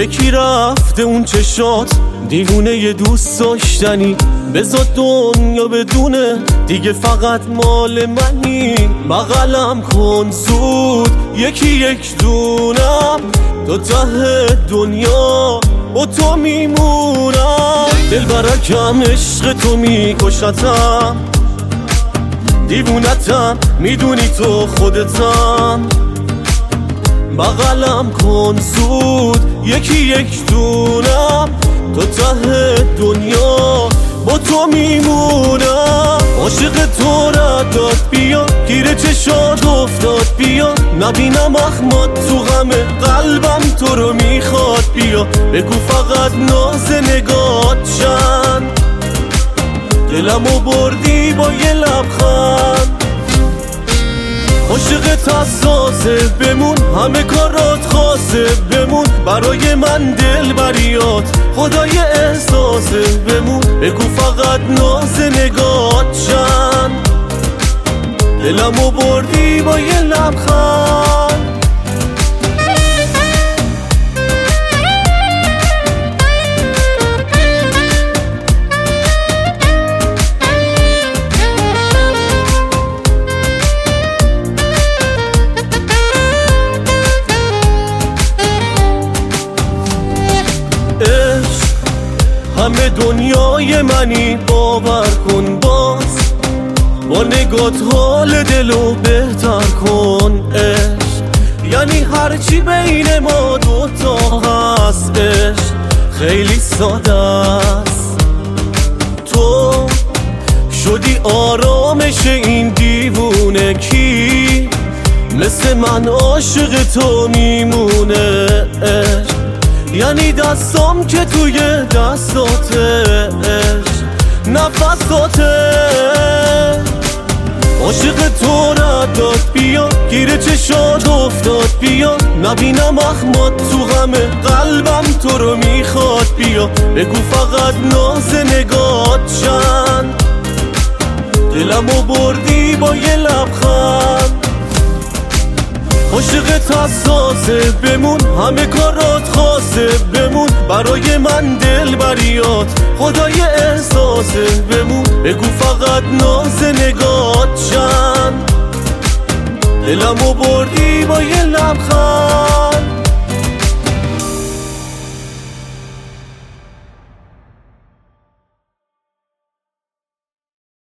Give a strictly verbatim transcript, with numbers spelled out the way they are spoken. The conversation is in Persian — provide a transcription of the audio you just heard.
یکی رفته اون چشات دیوونه ی دوست داشتنی، بذار دنیا بدونه دیگه فقط مال منی. بغلم کن زود یکی یک دونم، تو ته دنیا با تو میمونم. دل برکم عشق تو میکشتم، دیوونتم میدونی تو خودتم. بغلم کن زود یکی یک دونم، تو ته دنیا با تو میمونم. عاشق تو رداد بیا، گیر چشات افتاد بیا، نبینم اخمات تو غم قلبم تو رو میخواد بیا. بگو فقط ناز نگات چند، دلمو بردی با یه لبخند. عاشقت حساسه بمون، همه کارات خاصه بمون، برای من دل بریات خدای احساسه بمون. بگو فقط ناز نگات چند، دلمو بردی با یه لبخند. همه دنیای منی باور کن، باز با نگات حال دلو بهتر کن. عشق یعنی هرچی بین ما دوتا هست، عشق خیلی ساده است. تو شدی آرامش این دیوونه کی، مثل من عاشق تو میمونه. عشق یعنی دستام که توی دستاته، عشق نفساته. عاشق تو رداد بیا، گیر چشات افتاد بیا، نبینم اخمات تو غم قلبم تو رو میخواد بیا. بگو فقط ناز نگات چند، دلمو بردی با یه لبخند. عاشقت حساسه بمون، همه کارات خاصه بمون، برای من دل بریات خدای احساسه بمون. بگو فقط ناز نگات چند، دلمو بردی با یه لبخند.